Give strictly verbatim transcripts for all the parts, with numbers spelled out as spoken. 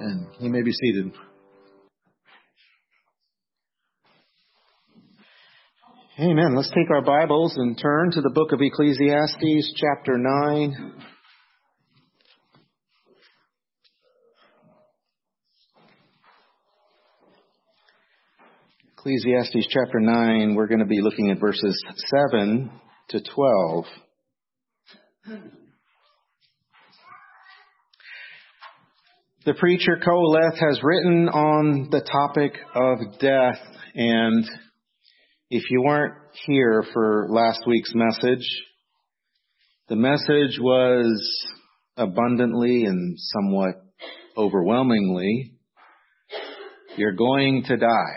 And you may be seated. Amen. Let's take our Bibles and turn to the book of Ecclesiastes, chapter nine. Ecclesiastes chapter nine, we're going to be looking at verses seven to twelve. The preacher Qoheleth has written on the topic of death, and if you weren't here for last week's message, the message was abundantly and somewhat overwhelmingly, you're going to die.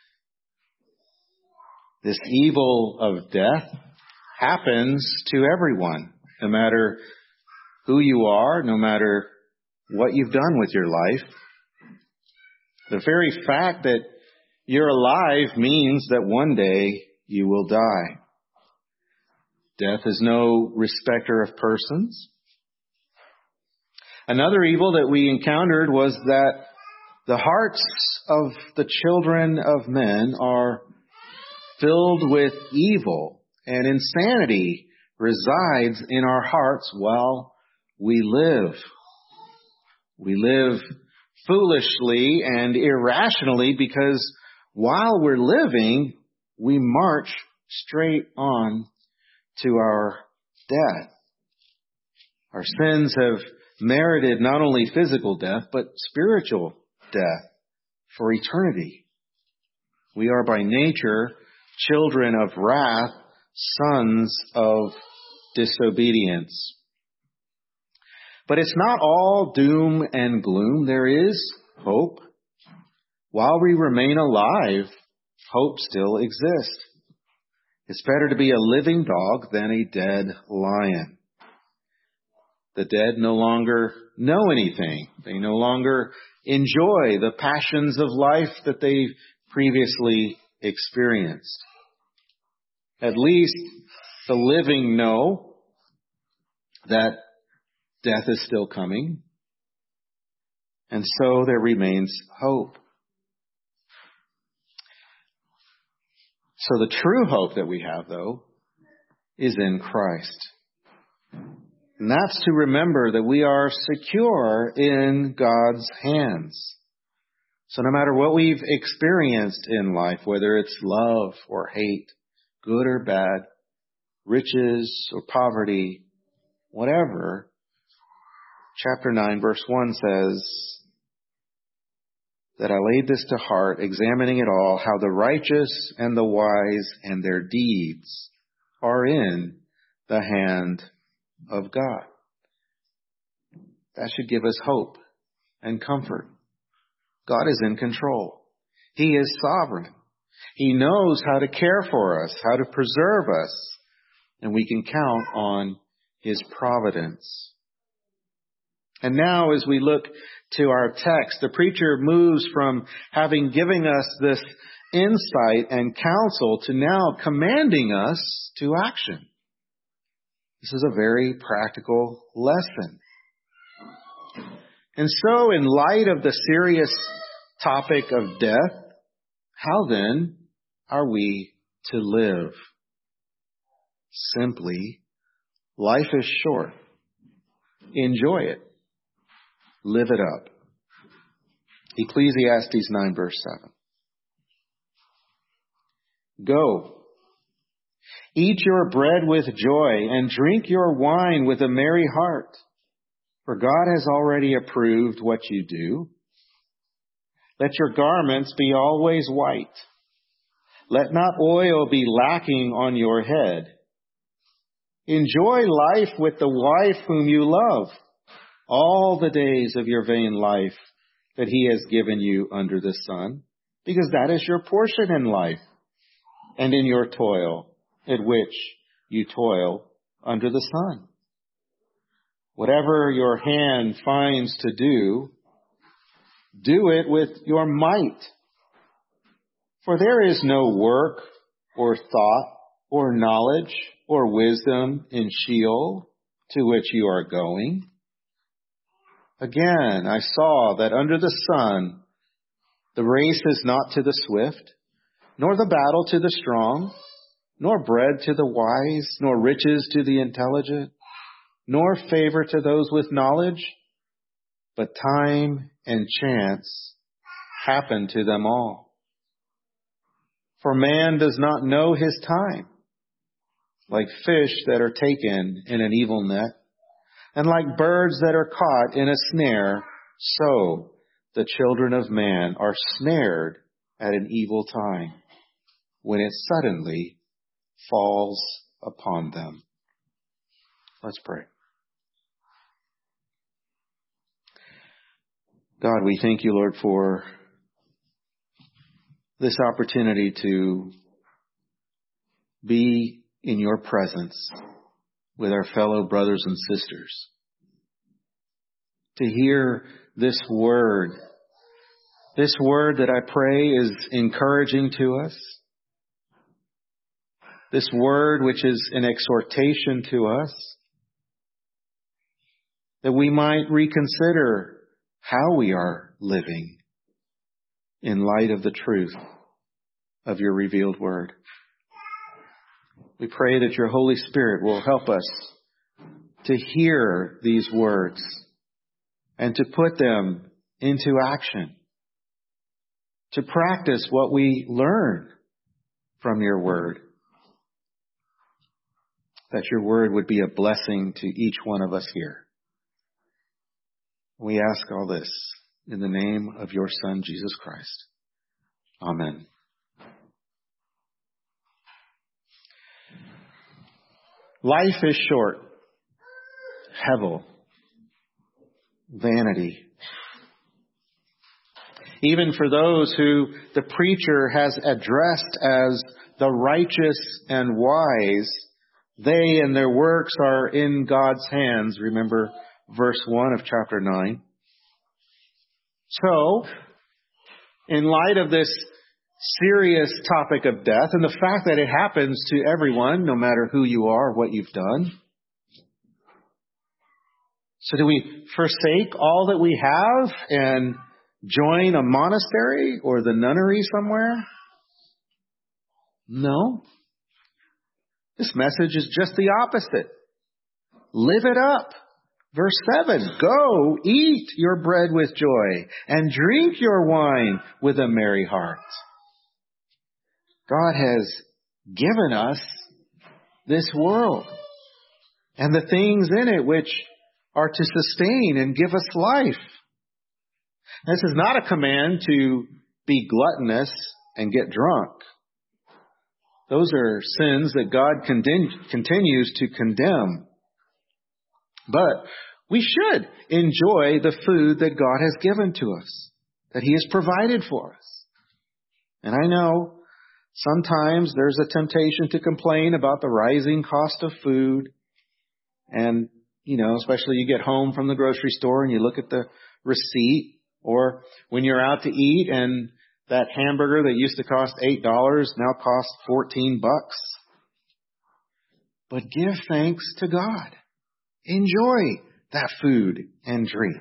This evil of death happens to everyone, no matter who you are, no matter what you've done with your life. The very fact that you're alive means that one day you will die. Death is no respecter of persons. Another evil that we encountered was that the hearts of the children of men are filled with evil, and insanity resides in our hearts while we live. We live foolishly and irrationally because while we're living, we march straight on to our death. Our sins have merited not only physical death, but spiritual death for eternity. We are by nature children of wrath, sons of disobedience. But it's not all doom and gloom. There is hope. While we remain alive, hope still exists. It's better to be a living dog than a dead lion. The dead no longer know anything. They no longer enjoy the passions of life that they previously experienced. At least the living know that death is still coming, and so there remains hope. So the true hope that we have, though, is in Christ. And that's to remember that we are secure in God's hands. So no matter what we've experienced in life, whether it's love or hate, good or bad, riches or poverty, whatever, chapter nine, verse one says that I laid this to heart, examining it all, how the righteous and the wise and their deeds are in the hand of God. That should give us hope and comfort. God is in control. He is sovereign. He knows how to care for us, how to preserve us, and we can count on His providence. And now as we look to our text, the preacher moves from having given us this insight and counsel to now commanding us to action. This is a very practical lesson. And so in light of the serious topic of death, how then are we to live? Simply, life is short. Enjoy it. Live it up. Ecclesiastes nine, verse seven. Go, eat your bread with joy and drink your wine with a merry heart, for God has already approved what you do. Let your garments be always white. Let not oil be lacking on your head. Enjoy life with the wife whom you love, all the days of your vain life that He has given you under the sun, because that is your portion in life and in your toil, at which you toil under the sun. Whatever your hand finds to do, do it with your might. For there is no work or thought or knowledge or wisdom in Sheol to which you are going. Again, I saw that under the sun, the race is not to the swift, nor the battle to the strong, nor bread to the wise, nor riches to the intelligent, nor favor to those with knowledge, but time and chance happen to them all. For man does not know his time, like fish that are taken in an evil net, and like birds that are caught in a snare, so the children of man are snared at an evil time, when it suddenly falls upon them. Let's pray. God, we thank you, Lord, for this opportunity to be in your presence with our fellow brothers and sisters, to hear this word, this word that I pray is encouraging to us, this word which is an exhortation to us, that we might reconsider how we are living in light of the truth of your revealed word. We pray that your Holy Spirit will help us to hear these words and to put them into action, to practice what we learn from your word, that your word would be a blessing to each one of us here. We ask all this in the name of your Son, Jesus Christ. Amen. Life is short. Hevel. Vanity. Even for those who the preacher has addressed as the righteous and wise, they and their works are in God's hands. Remember verse one of chapter nine. So, in light of this serious topic of death and the fact that it happens to everyone, no matter who you are or what you've done, so do we forsake all that we have and join a monastery or the nunnery somewhere? No. This message is just the opposite. Live it up. Verse seven, go, eat your bread with joy, and drink your wine with a merry heart. God has given us this world and the things in it which are to sustain and give us life. This is not a command to be gluttonous and get drunk. Those are sins that God continu- continues to condemn. But we should enjoy the food that God has given to us, that He has provided for us. And I know sometimes there's a temptation to complain about the rising cost of food. And, you know, especially you get home from the grocery store and you look at the receipt, or when you're out to eat and that hamburger that used to cost eight dollars now costs fourteen bucks. But give thanks to God. Enjoy that food and drink.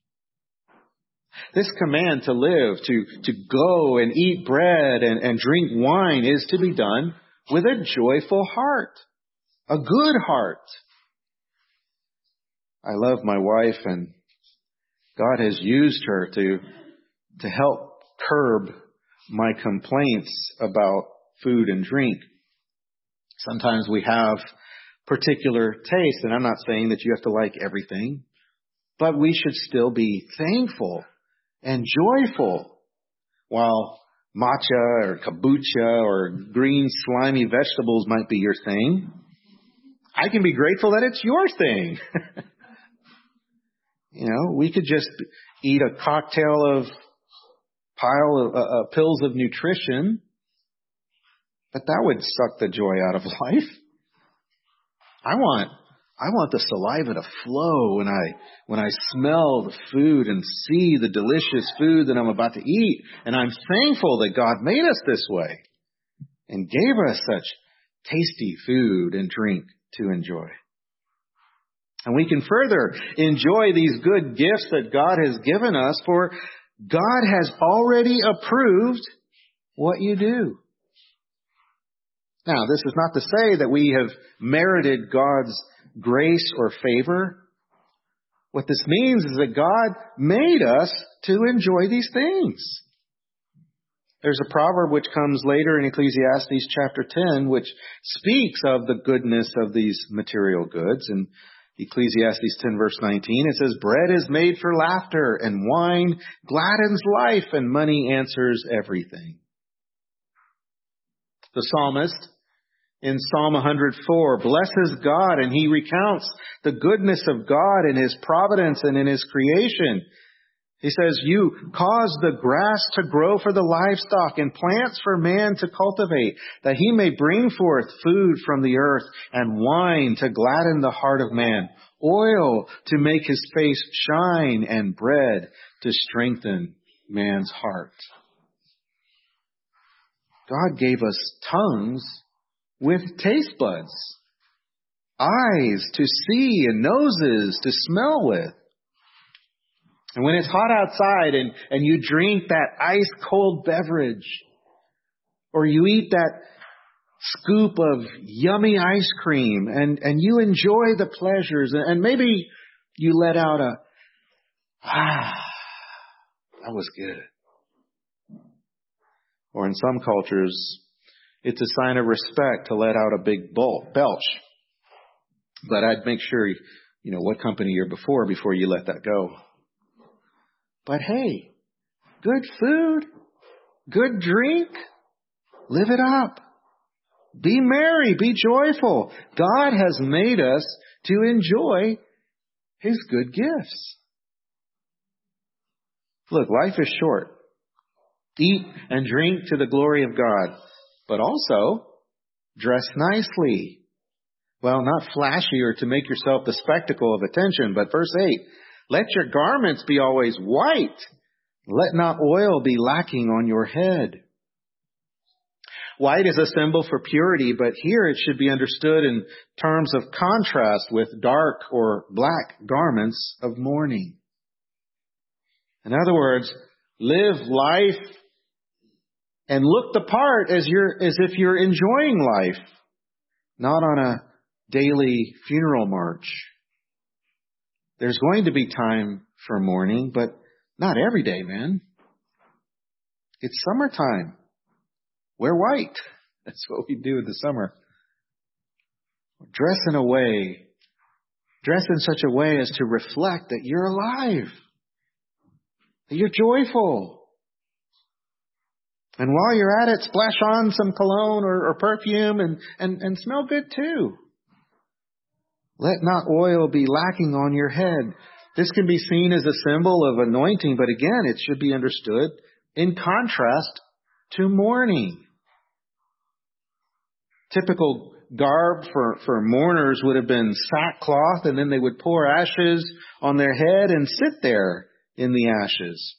This command to live, to, to go and eat bread and, and drink wine is to be done with a joyful heart, a good heart. I love my wife, and God has used her to, to help curb my complaints about food and drink. Sometimes we have particular taste, and I'm not saying that you have to like everything, but we should still be thankful and joyful. While matcha or kombucha or green slimy vegetables might be your thing, I can be grateful that it's your thing. You know, we could just eat a cocktail of pile of uh, uh, pills of nutrition, but that would suck the joy out of life. I want, I want the saliva to flow when I, when I smell the food and see the delicious food that I'm about to eat. And I'm thankful that God made us this way and gave us such tasty food and drink to enjoy. And we can further enjoy these good gifts that God has given us, for God has already approved what you do. Now, this is not to say that we have merited God's grace or favor. What this means is that God made us to enjoy these things. There's a proverb which comes later in Ecclesiastes chapter ten, which speaks of the goodness of these material goods. In Ecclesiastes ten verse nineteen, it says, bread is made for laughter, and wine gladdens life, and money answers everything. The psalmist in Psalm one hundred four blesses God, and he recounts the goodness of God in His providence and in His creation. He says, you cause the grass to grow for the livestock and plants for man to cultivate, that he may bring forth food from the earth and wine to gladden the heart of man, oil to make his face shine, and bread to strengthen man's heart. God gave us tongues with taste buds, eyes to see, and noses to smell with. And when it's hot outside and, and you drink that ice cold beverage, or you eat that scoop of yummy ice cream, and, and you enjoy the pleasures, and maybe you let out a, ah, that was good. Or in some cultures, it's a sign of respect to let out a big belch. But I'd make sure, you know, what company you're before, before you let that go. But hey, good food, good drink, live it up. Be merry, be joyful. God has made us to enjoy His good gifts. Look, life is short. Eat and drink to the glory of God, but also dress nicely. Well, not flashy or to make yourself the spectacle of attention, but verse eight, let your garments be always white. Let not oil be lacking on your head. White is a symbol for purity, but here it should be understood in terms of contrast with dark or black garments of mourning. In other words, live life and look the part as you're, as if you're enjoying life, not on a daily funeral march. There's going to be time for mourning, but not every day, man. It's summertime. Wear white. That's what we do in the summer. Dress in a way, dress in such a way as to reflect that you're alive, that you're joyful. And while you're at it, splash on some cologne or, or perfume and, and, and smell good too. Let not oil be lacking on your head. This can be seen as a symbol of anointing, but again, it should be understood in contrast to mourning. Typical garb for, for mourners would have been sackcloth, and then they would pour ashes on their head and sit there in the ashes.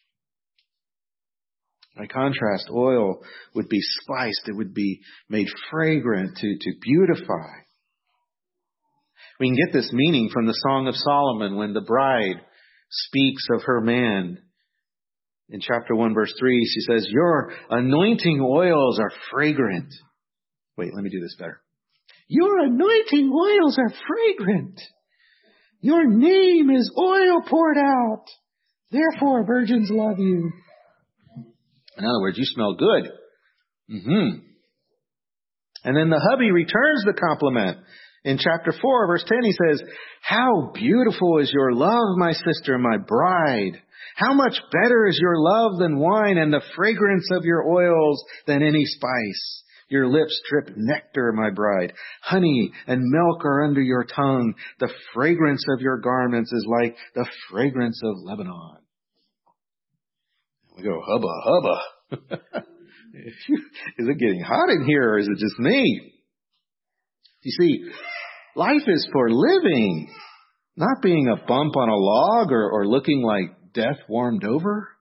By contrast, oil would be spiced. It would be made fragrant to, to beautify. We can get this meaning from the Song of Solomon when the bride speaks of her man. In chapter one, verse three, she says, your anointing oils are fragrant. Wait, let me do this better. Your anointing oils are fragrant. Your name is oil poured out. Therefore, virgins love you. In other words, you smell good. Mm-hmm. And then the hubby returns the compliment. In chapter four, verse ten, he says, how beautiful is your love, my sister, my bride. How much better is your love than wine, and the fragrance of your oils than any spice. Your lips drip nectar, my bride. Honey and milk are under your tongue. The fragrance of your garments is like the fragrance of Lebanon. We go, hubba, hubba. Is it getting hot in here, or is it just me? You see, life is for living, not being a bump on a log or, or looking like death warmed over.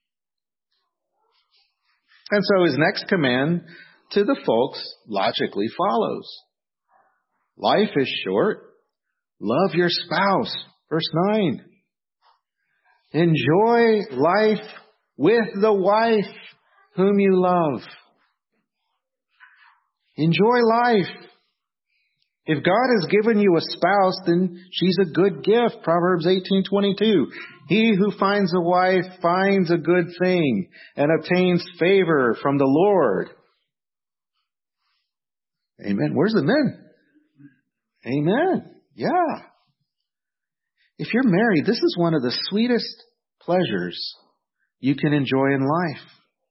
And so his next command to the folks logically follows. Life is short. Love your spouse. Verse nine. Enjoy life with the wife whom you love. Enjoy life. If God has given you a spouse, then she's a good gift. Proverbs eighteen twenty-two. He who finds a wife finds a good thing and obtains favor from the Lord. Amen. Where's the men? Amen. Yeah. If you're married, this is one of the sweetest pleasures you can enjoy in life.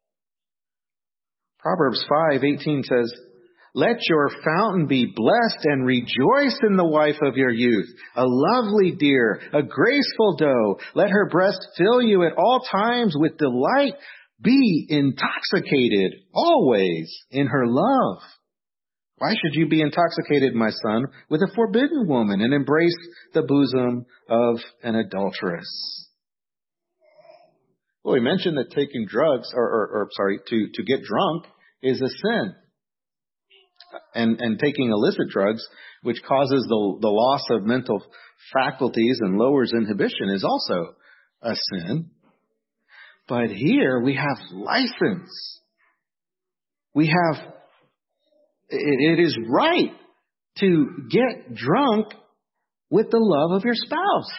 Proverbs five eighteen says, let your fountain be blessed and rejoice in the wife of your youth, a lovely deer, a graceful doe. Let her breast fill you at all times with delight. Be intoxicated always in her love. Why should you be intoxicated, my son, with a forbidden woman and embrace the bosom of an adulteress? Well, we mentioned that taking drugs, or, or, or sorry, to, to get drunk is a sin. And, and taking illicit drugs, which causes the, the loss of mental faculties and lowers inhibition, is also a sin. But here we have license. We have, it, it is right to get drunk with the love of your spouse.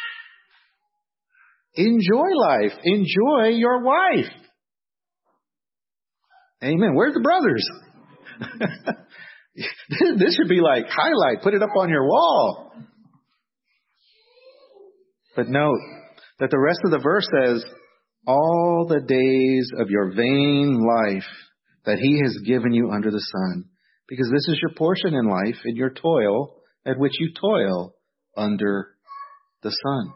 Enjoy life. Enjoy your wife. Amen. Where's the brothers? This should be like highlight. Put it up on your wall. But note that the rest of the verse says, all the days of your vain life that he has given you under the sun, because this is your portion in life and your toil at which you toil under the sun.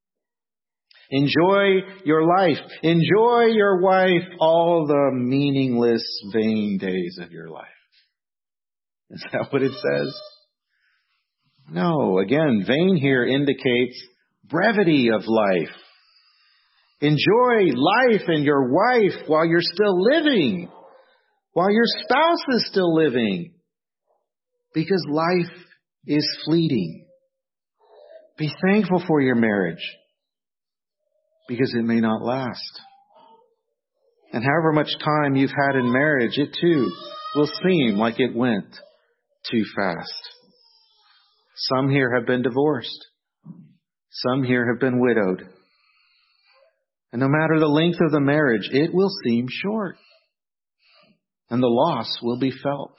Enjoy your life. Enjoy your wife all the meaningless, vain days of your life. Is that what it says? No. Again, vain here indicates brevity of life. Enjoy life and your wife while you're still living, while your spouse is still living, because life is fleeting. Be thankful for your marriage, because it may not last. And however much time you've had in marriage, it too will seem like it went too fast. Some here have been divorced. Some here have been widowed. And no matter the length of the marriage, it will seem short. And the loss will be felt.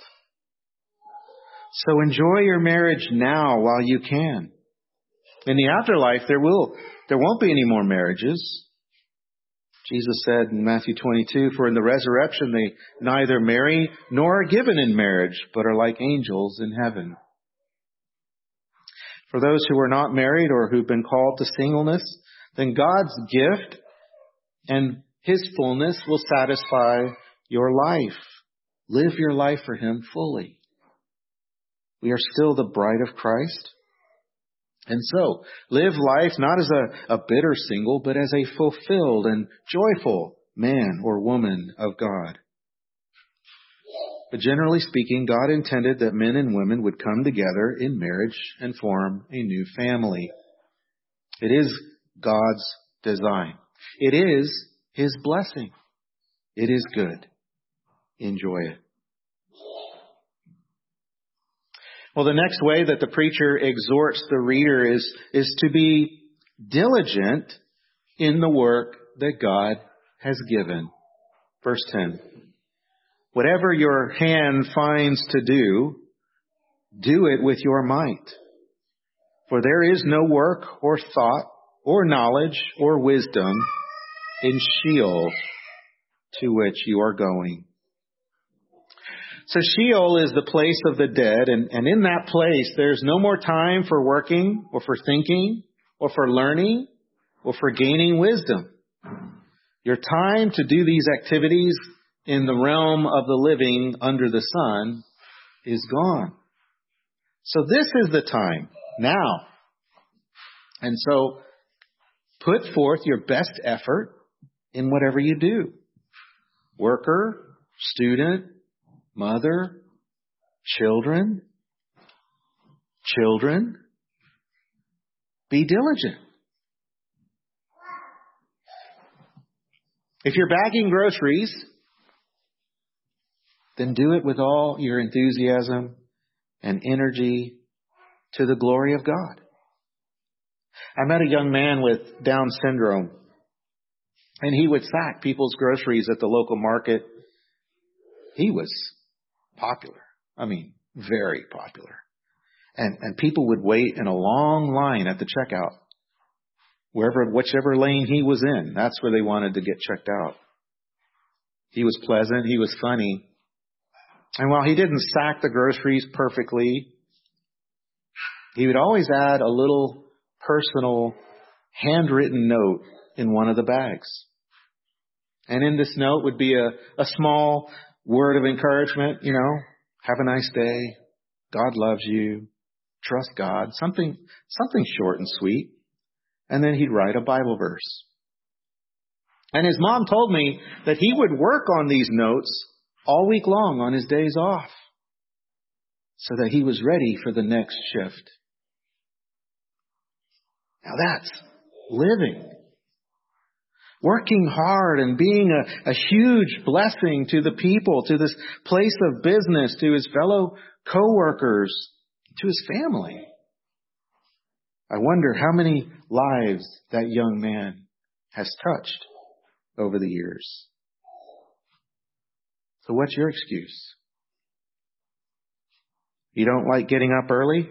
So enjoy your marriage now while you can. In the afterlife, there will, there won't be any more marriages. Jesus said in Matthew twenty-two, for in the resurrection they neither marry nor are given in marriage, but are like angels in heaven. For those who are not married or who've been called to singleness, then God's gift and His fullness will satisfy your life. Live your life for Him fully. We are still the bride of Christ. And so, live life not as a, a bitter single, but as a fulfilled and joyful man or woman of God. But generally speaking, God intended that men and women would come together in marriage and form a new family. It is God's design. It is His blessing. It is good. Enjoy it. Well, the next way that the preacher exhorts the reader is, is to be diligent in the work that God has given. Verse ten. Whatever your hand finds to do, do it with your might. For there is no work or thought or knowledge or wisdom in Sheol to which you are going. So Sheol is the place of the dead, and, and in that place there's no more time for working or for thinking or for learning or for gaining wisdom. Your time to do these activities in the realm of the living under the sun is gone. So this is the time, now. And so put forth your best effort in whatever you do. Worker, student, mother, children, children, Be diligent. If you're bagging groceries, then do it with all your enthusiasm and energy to the glory of God. I met a young man with Down syndrome, and he would sack people's groceries at the local market. He was popular. I mean, very popular. And, and people would wait in a long line at the checkout. Wherever, whichever lane he was in, that's where they wanted to get checked out. He was pleasant. He was funny. And while he didn't stack the groceries perfectly, he would always add a little personal handwritten note in one of the bags. And in this note would be a, a small word of encouragement, you know, have a nice day. God loves you. Trust God. Something, something short and sweet. And then he'd write a Bible verse. And his mom told me that he would work on these notes all week long on his days off so that he was ready for the next shift. Now that's living. Working hard and being a, a huge blessing to the people, to this place of business, to his fellow co-workers, to his family. I wonder how many lives that young man has touched over the years. So what's your excuse? You don't like getting up early?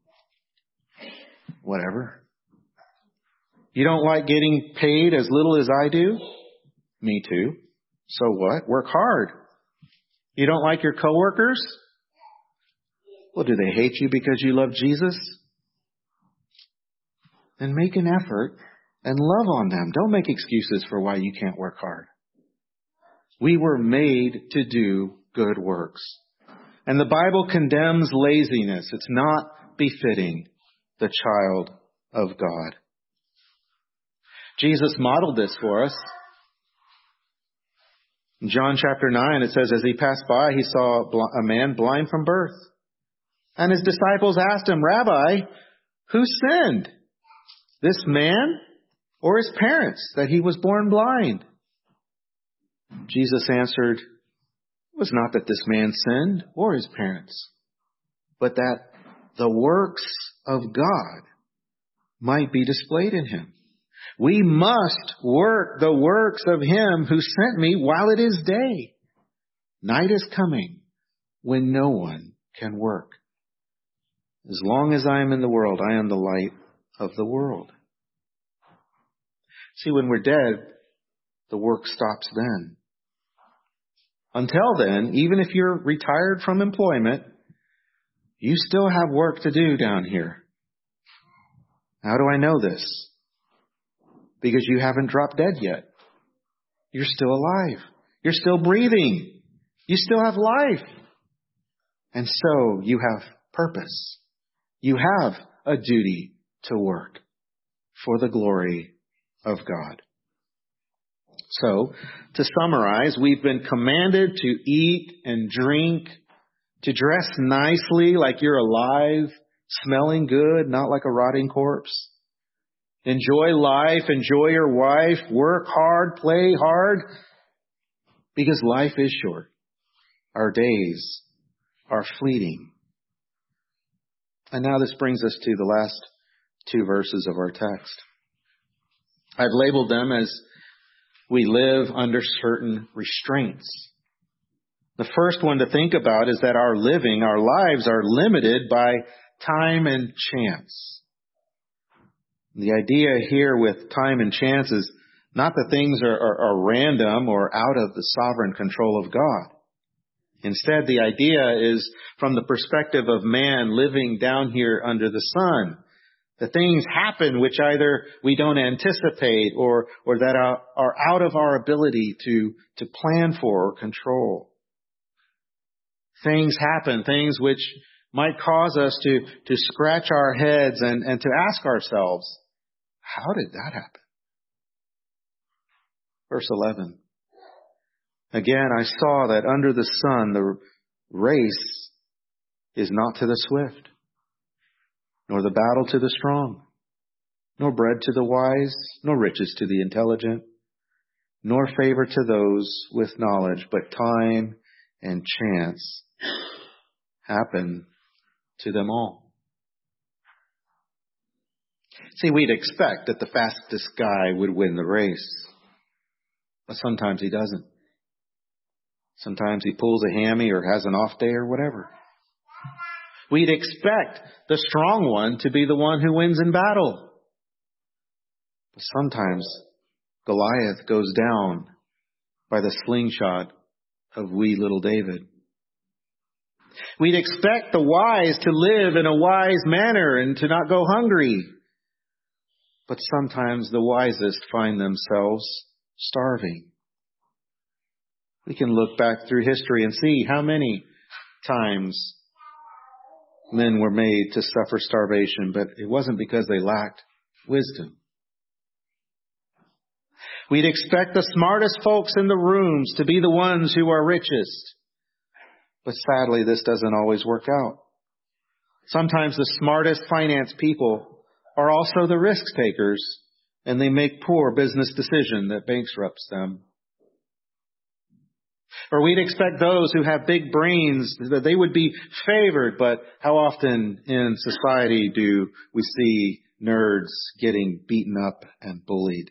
Whatever. You don't like getting paid as little as I do? Me too. So what? Work hard. You don't like your coworkers? Well, do they hate you because you love Jesus? Then make an effort and love on them. Don't make excuses for why you can't work hard. We were made to do good works. And the Bible condemns laziness. It's not befitting the child of God. Jesus modeled this for us. In John chapter nine, it says, as he passed by, he saw a man blind from birth. And his disciples asked him, Rabbi, who sinned? This man or his parents that he was born blind? Jesus answered, it was not that this man sinned or his parents, but that the works of God might be displayed in him. We must work the works of him who sent me while it is day. Night is coming when no one can work. As long as I am in the world, I am the light of the world. See, when we're dead, the work stops then. Until then, even if you're retired from employment, you still have work to do down here. How do I know this? Because you haven't dropped dead yet. You're still alive. You're still breathing. You still have life. And so you have purpose. You have a duty to work for the glory of God. So, to summarize, we've been commanded to eat and drink, to dress nicely like you're alive, smelling good, not like a rotting corpse. Enjoy life, enjoy your wife, work hard, play hard, because life is short. Our days are fleeting. And now this brings us to the last two verses of our text. I've labeled them as we live under certain restraints. The first one to think about is that our living, our lives are limited by time and chance. The idea here with time and chance is not that things are, are, are random or out of the sovereign control of God. Instead, the idea is from the perspective of man living down here under the sun. The things happen which either we don't anticipate or, or that are, are out of our ability to, to plan for or control. Things happen, things which might cause us to, to scratch our heads and, and to ask ourselves, how did that happen? Verse eleven. Again, I saw that under the sun, the race is not to the swift, nor the battle to the strong, nor bread to the wise, nor riches to the intelligent, nor favor to those with knowledge, but time and chance happen to them all. See, we'd expect that the fastest guy would win the race, but sometimes he doesn't. Sometimes he pulls a hammy or has an off day or whatever. We'd expect the strong one to be the one who wins in battle. But sometimes Goliath goes down by the slingshot of wee little David. We'd expect the wise to live in a wise manner and to not go hungry. But sometimes the wisest find themselves starving. We can look back through history and see how many times men were made to suffer starvation, but it wasn't because they lacked wisdom. We'd expect the smartest folks in the rooms to be the ones who are richest. But sadly, this doesn't always work out. Sometimes the smartest finance people are also the risk takers, and they make poor business decisions that bankrupts them. Or we'd expect those who have big brains that they would be favored, but how often in society do we see nerds getting beaten up and bullied?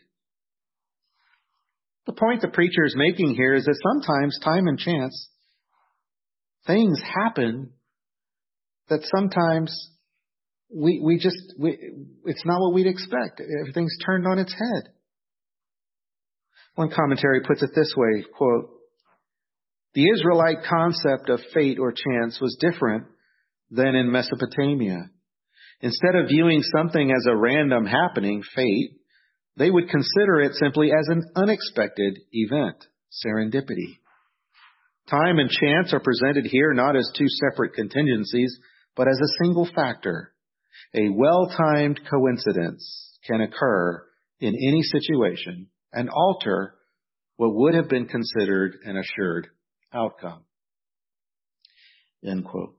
The point the preacher is making here is that sometimes time and chance, things happen that sometimes we we just, we, it's not what we'd expect. Everything's turned on its head. One commentary puts it this way, quote, "The Israelite concept of fate or chance was different than in Mesopotamia. Instead of viewing something as a random happening, fate, they would consider it simply as an unexpected event, serendipity. Time and chance are presented here not as two separate contingencies, but as a single factor. A well-timed coincidence can occur in any situation and alter what would have been considered an assured outcome." End quote.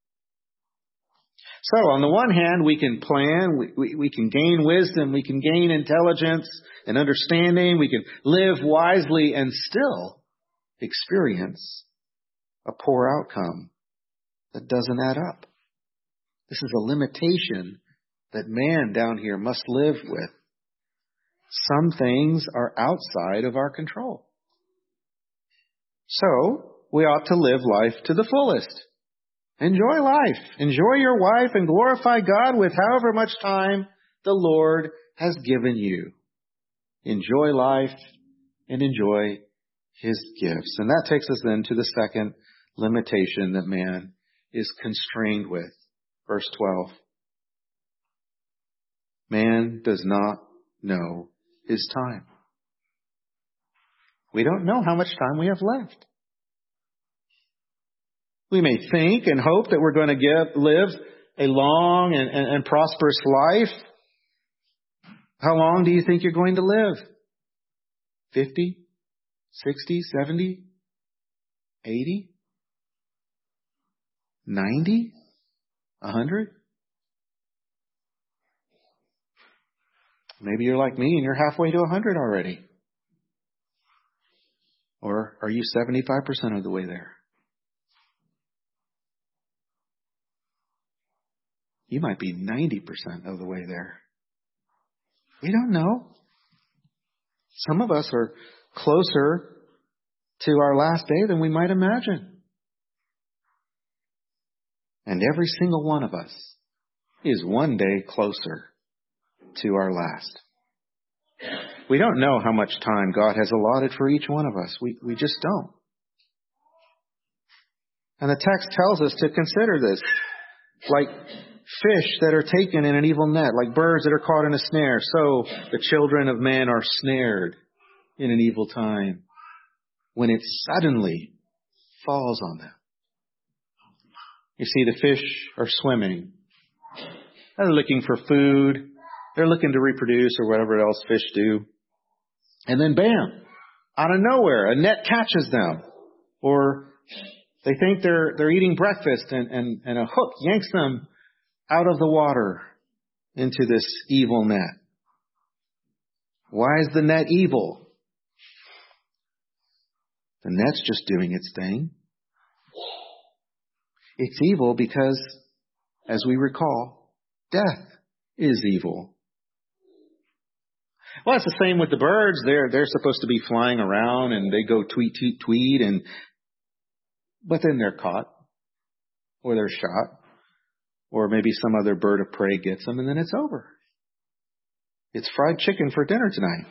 So on the one hand, we can plan, we, we, we can gain wisdom, we can gain intelligence and understanding, we can live wisely and still experience a poor outcome that doesn't add up. This is a limitation that man down here must live with. Some things are outside of our control. So we ought to live life to the fullest. Enjoy life. Enjoy your wife and glorify God with however much time the Lord has given you. Enjoy life and enjoy His gifts. And that takes us then to the second limitation that man is constrained with. Verse twelve. Man does not know his time. We don't know how much time we have left. We may think and hope that we're going to get, live a long and, and, and prosperous life. How long do you think you're going to live? fifty, sixty, seventy, eighty, ninety, one hundred? Maybe you're like me and you're halfway to one hundred already. Or are you seventy-five percent of the way there? You might be ninety percent of the way there. We don't know. Some of us are closer to our last day than we might imagine. And every single one of us is one day closer to our last. We don't know how much time God has allotted for each one of us. We, we just don't. And the text tells us to consider this like fish that are taken in an evil net, like birds that are caught in a snare. So the children of man are snared in an evil time when it suddenly falls on them. You see, the fish are swimming. They're looking for food. They're looking to reproduce or whatever else fish do. And then bam, out of nowhere, a net catches them. Or they think they're they're eating breakfast and, and, and a hook yanks them out of the water into this evil net. Why is the net evil? The net's just doing its thing. It's evil because, as we recall, death is evil. Well, it's the same with the birds. They're, they're supposed to be flying around and they go tweet, tweet, tweet, and, but then they're caught or they're shot or maybe some other bird of prey gets them and then it's over. It's fried chicken for dinner tonight.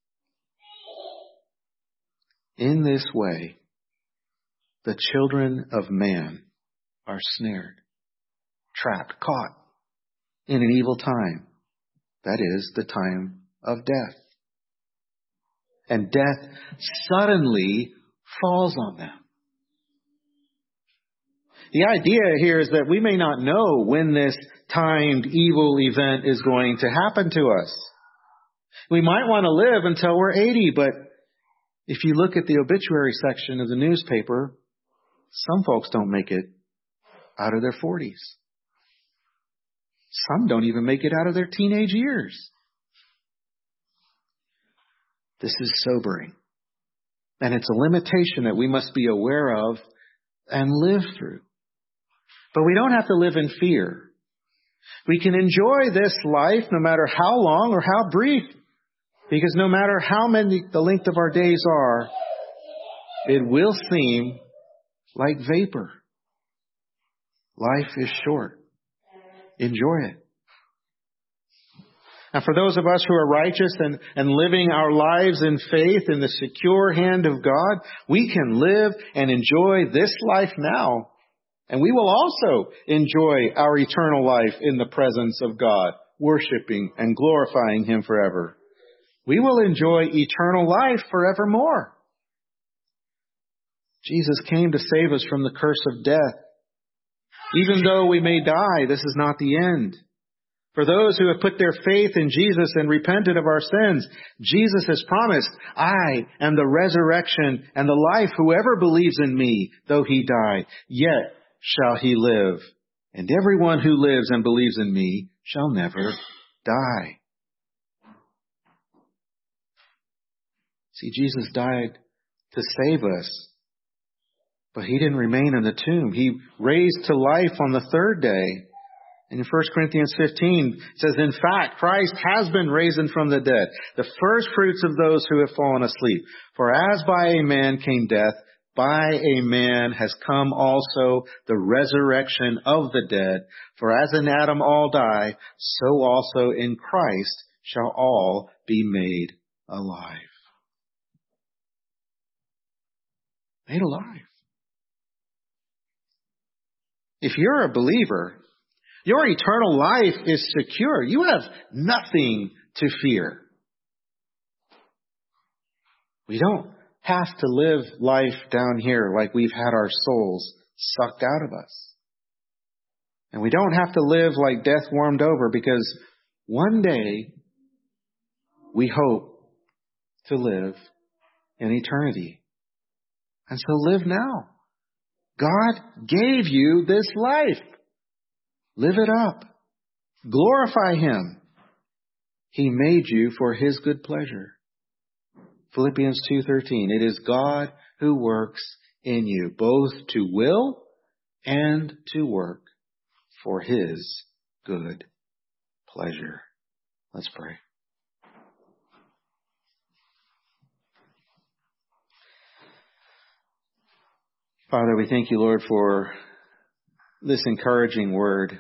In this way, the children of man are snared, trapped, caught in an evil time. That is the time of death. And death suddenly falls on them. The idea here is that we may not know when this timed evil event is going to happen to us. We might want to live until we're eighty, but if you look at the obituary section of the newspaper, some folks don't make it out of their forties. Some don't even make it out of their teenage years. This is sobering. And it's a limitation that we must be aware of and live through. But we don't have to live in fear. We can enjoy this life no matter how long or how brief. Because no matter how many the length of our days are, it will seem like vapor. Life is short. Enjoy it. And for those of us who are righteous and, and living our lives in faith in the secure hand of God, we can live and enjoy this life now. And we will also enjoy our eternal life in the presence of God, worshiping and glorifying Him forever. We will enjoy eternal life forevermore. Jesus came to save us from the curse of death. Even though we may die, this is not the end. For those who have put their faith in Jesus and repented of our sins, Jesus has promised, I am the resurrection and the life. Whoever believes in me, though he die, yet shall he live. And everyone who lives and believes in me shall never die. See, Jesus died to save us, but He didn't remain in the tomb. He raised to life on the third day. And in First Corinthians fifteen, it says, in fact, Christ has been risen from the dead, the first fruits of those who have fallen asleep. For as by a man came death, by a man has come also the resurrection of the dead. For as in Adam all die, so also in Christ shall all be made alive. Made alive. If you're a believer, your eternal life is secure. You have nothing to fear. We don't have to live life down here like we've had our souls sucked out of us. And we don't have to live like death warmed over, because one day we hope to live in eternity. And so live now. God gave you this life. Live it up. Glorify Him. He made you for His good pleasure. Philippians two thirteen. It is God who works in you, both to will and to work for His good pleasure. Let's pray. Father, we thank you, Lord, for this encouraging word,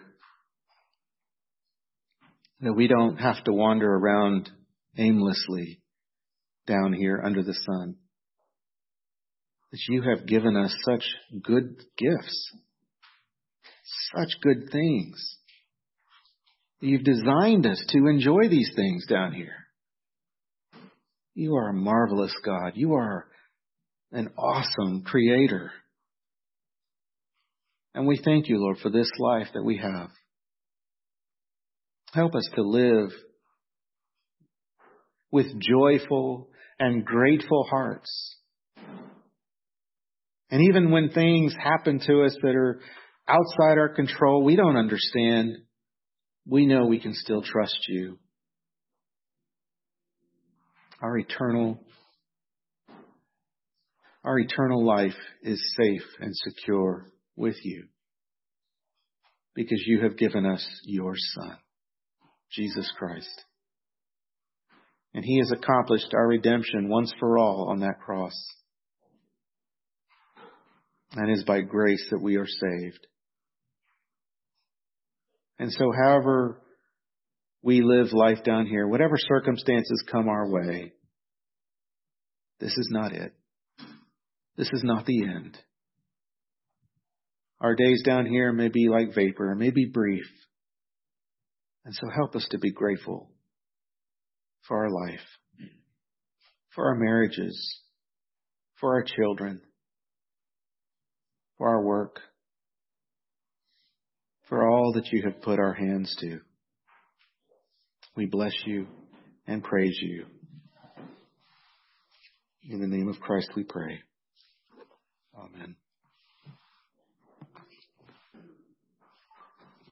that we don't have to wander around aimlessly down here under the sun, that you have given us such good gifts, such good things. You've designed us to enjoy these things down here. You are a marvelous God. You are an awesome Creator. And we thank you, Lord, for this life that we have. Help us to live with joyful and grateful hearts. And even when things happen to us that are outside our control, we don't understand, we know we can still trust you. Our eternal, our eternal life is safe and secure with you because you have given us your Son, Jesus Christ. And He has accomplished our redemption once for all on that cross. And it is by grace that we are saved. And so however we live life down here, whatever circumstances come our way, this is not it. This is not the end. Our days down here may be like vapor, may be brief. And so help us to be grateful for our life, for our marriages, for our children, for our work, for all that you have put our hands to. We bless you and praise you. In the name of Christ we pray. Amen.